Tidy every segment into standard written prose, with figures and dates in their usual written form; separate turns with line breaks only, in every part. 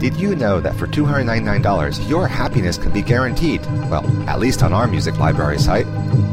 Did you know that for $299, your happiness can be guaranteed? Well, at least on our music library site.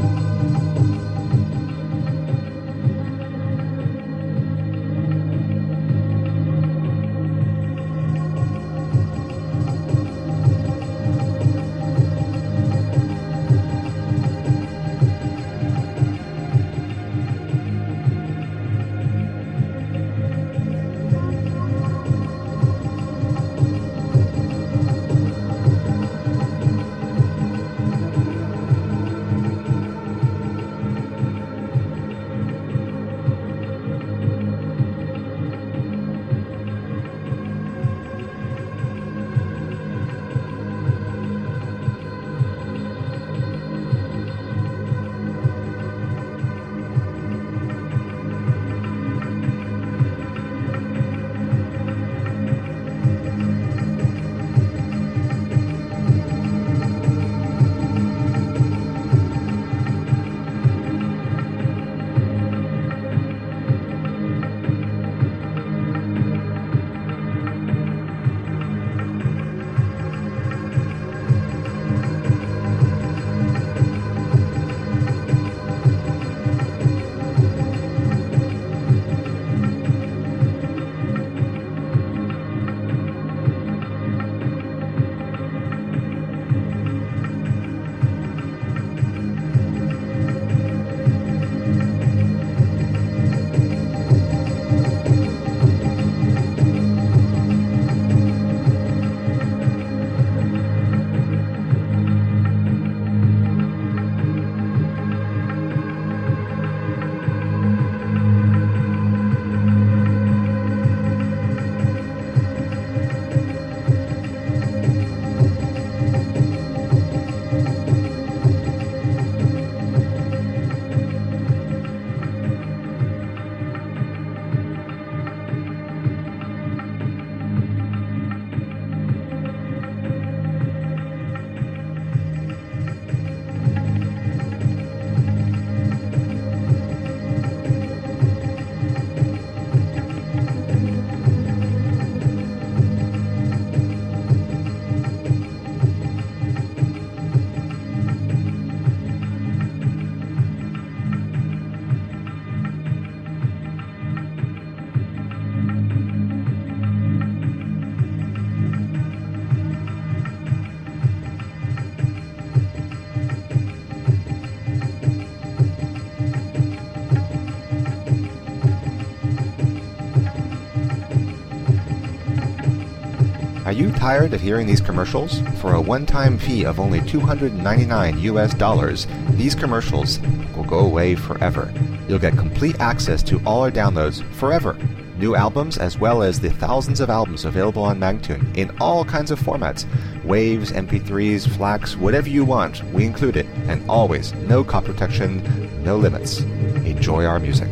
Are you tired of hearing these commercials? For a one-time fee of only $299 US, these commercials will go away forever. You'll get complete access to all our downloads forever. New albums as well as the thousands of albums available on Magtune in all kinds of formats. Waves, MP3s, FLACs, whatever you want, we include it. And always, no copy protection, no limits. Enjoy our music.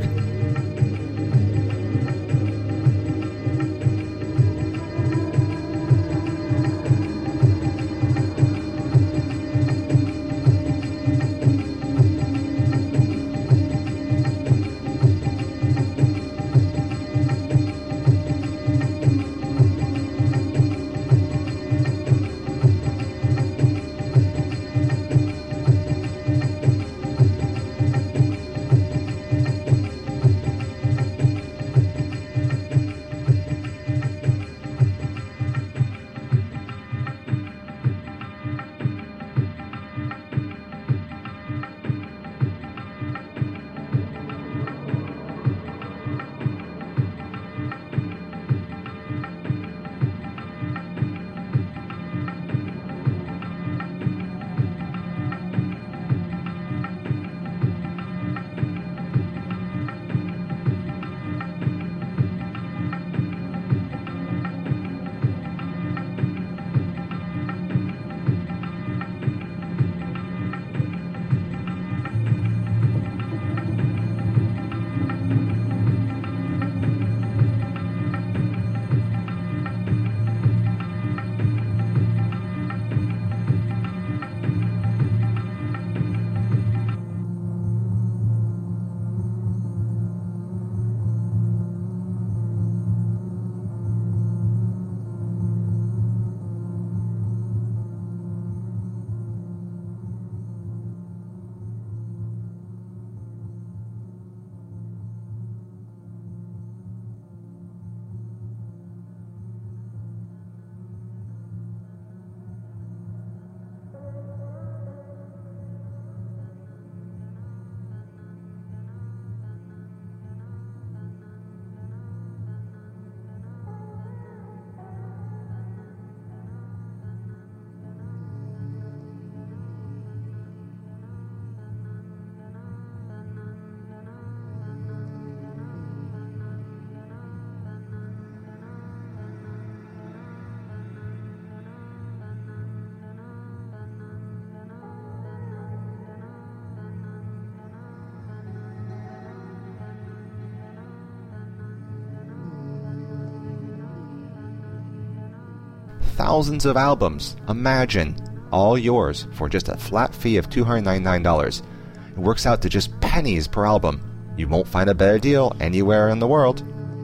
thousands of albums. Imagine, all yours for just a flat fee of $299. It works out to just pennies per album. You won't find a better deal anywhere in the world.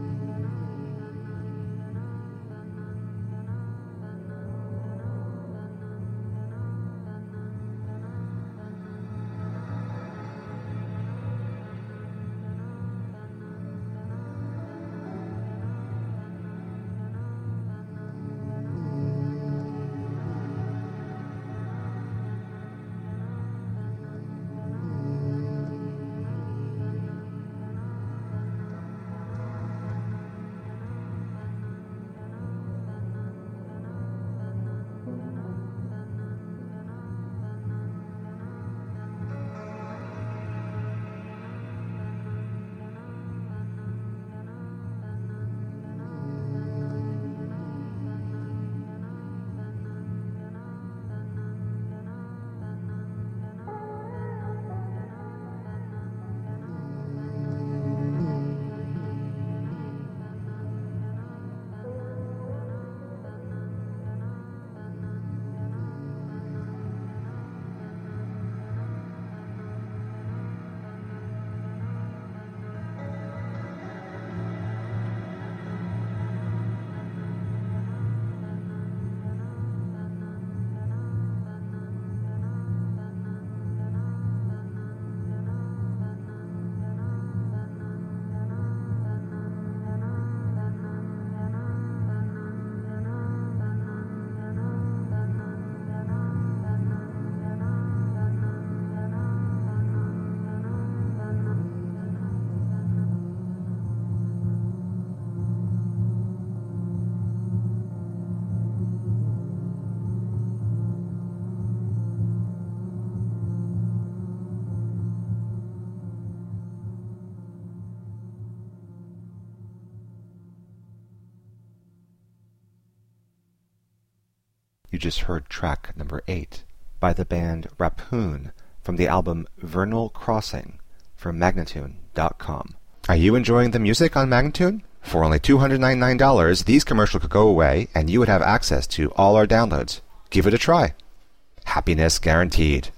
You just heard track number 8 by the band Raphoon from the album Vernal Crossing from Magnatune.com. Are you enjoying the music on Magnatune? For only $299, these commercials could go away and you would have access to all our downloads. Give it a try. Happiness guaranteed.